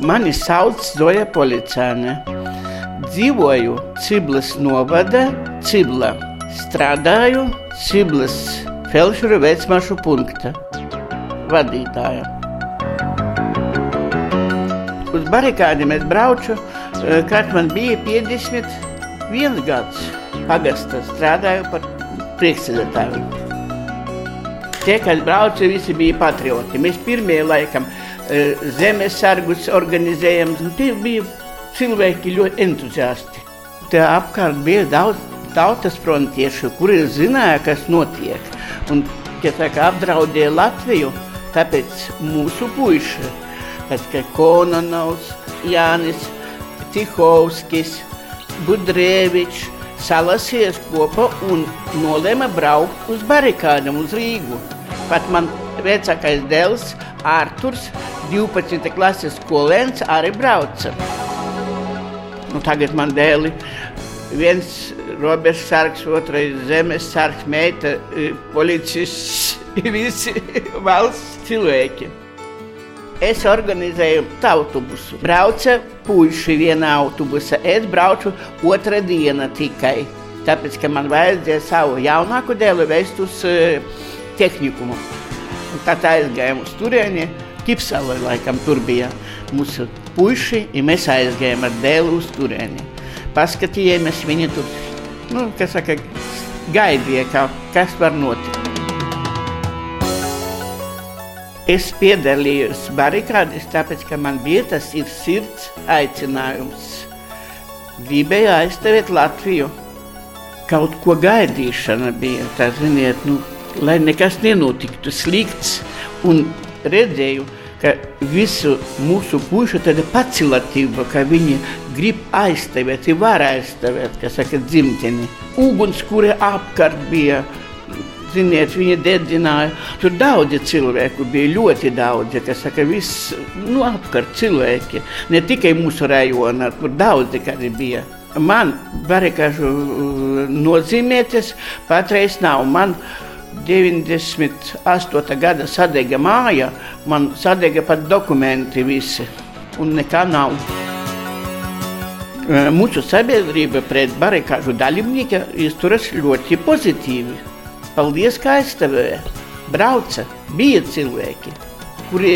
Mani sauc Zoja Policāne. Dzīvoju Ciblas novada, Cibla. Strādāju Ciblas felšeru vecmašu punkta vadītāja. Uz barikādiem es brauču, kad man bija 51 gads. Pagasta strādāju par priekšsēdētāju. Tie, kas brauca, visi bija patrioti. Mēs pirmie laikam zemes sargus organizējam. Tie bija cilvēki ļoti entuziasti. Te apkārt bija daudz tautas frontiešu, kuri zināja, kas notiek. Un, apdraudēja Latviju, tāpēc mūsu puiši, Kononovs, Jānis Tihovskis, Budrēvičs, salasies kopā un nolēma braukt uz barikādam, uz Rīgu. Pat man vecākais dēls, Ārturs, 12. klases skolēns, arī brauca. Tagad man dēli, viens robežas sargs, otrais zemes sargs, meita, policists, visi valsts cilvēki. Es organizēju autobusu. Brauca puiši vienā autobusa. Es braucu otra diena tikai. Tāpēc, ka man vajadzēja savu jaunāku dēlu vest uz tehnikumu. Un tad aizgājām uz turieni. Kipsala laikam tur bija mūsu puiši, un mēs aizgājām ar dēlu uz turieni. Paskatījāmies viņi tur, gaidīja, kas var notikt. Es piedalījos barikādēs, tāpēc, ka man bija tas ir sirds aicinājums. Gribēju aizstāvēt Latviju. Kaut ko gaidīšana bija, tā ziniet, lai nekas nenotiktu slikts. Un redzēju, ka visu mūsu puišu tāda pacilatība, ka viņi grib aizstāvēt, var aizstāvēt, dzimteni. Ugunskura apkārt bija. Ziniet, viņi dedzināja. Tur daudzi cilvēku bija, ļoti daudzi, viss, apkārt cilvēki. Ne tikai mūsu rajonā, tur daudzi, kādi bija. Man barikāžu nozīmēties patreiz nav. Man 98. gada sadega māja, man sadega pat dokumenti visi, un nekā nav. Mūsu sabiedrība pret barikāžu dalībnieku izturas ļoti pozitīvi. Paldies, kā aizstāvēja, brauca, bija cilvēki, kuri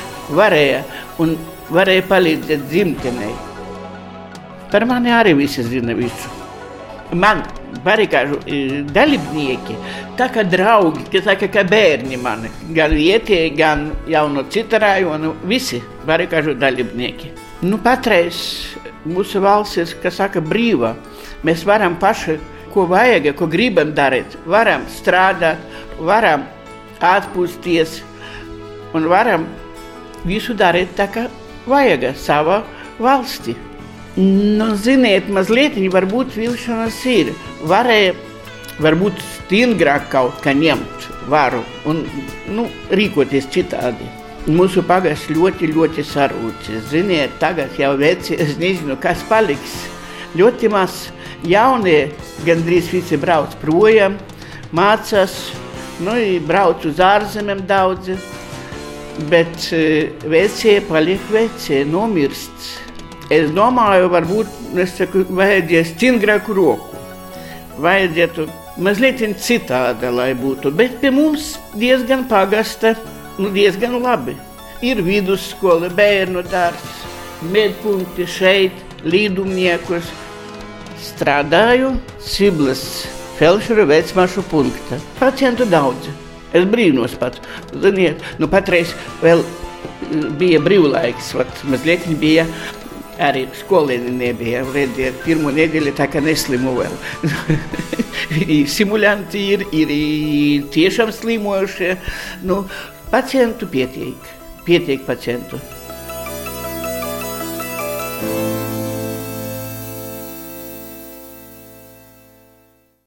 varēja palīdzēt dzimtenei. Par mani arī visi zina visu. Man barikāžu dalībnieki, tā kā draugi, kā bērni mani, gan vietēji, gan jau no cita rajona, visi barikāžu dalībnieki. Patreiz mūsu valsts ir, brīva, mēs varam paši, ko vajag, ko gribam darīt. Varam strādāt, varam atpūsties un varam visu darīt tā, kā vajag savā valsti. Ziniet, mazliet varbūt vilšanas ir. Varēja varbūt stingrāk kaut kā ņemt varu un rīkoties citādi. Mūsu pagasts ļoti, ļoti sarūcis. Ziniet, tagad jau veci, es nezinu, kas paliks. Ļoti maz. Jaunie gandrīz visi brauc projām, mācās, brauc uz ārzemēm daudzi, bet vecie paliek vecie, nomirst. Es domāju, varbūt, vajadzēja stingrāku roku, vajadzētu mazliet citāda, lai būtu, bet pie mums diezgan pagasta, diezgan labi. Ir vidusskola, bērnu dārs, medpunkti šeit, līdumniekus. Strādāju Ciblas felšeru vecmašu punkta. Pacientu daudz. Es brīnos pat. Ziniet, patreiz vēl bija brīvlaiks, mazliet bija arī skolēni nebija. Redziet, pirmo nedēļu tā kā neslimu vēl. Simulanti ir tiešām slimojušie. Pacientu pietiek pacientu.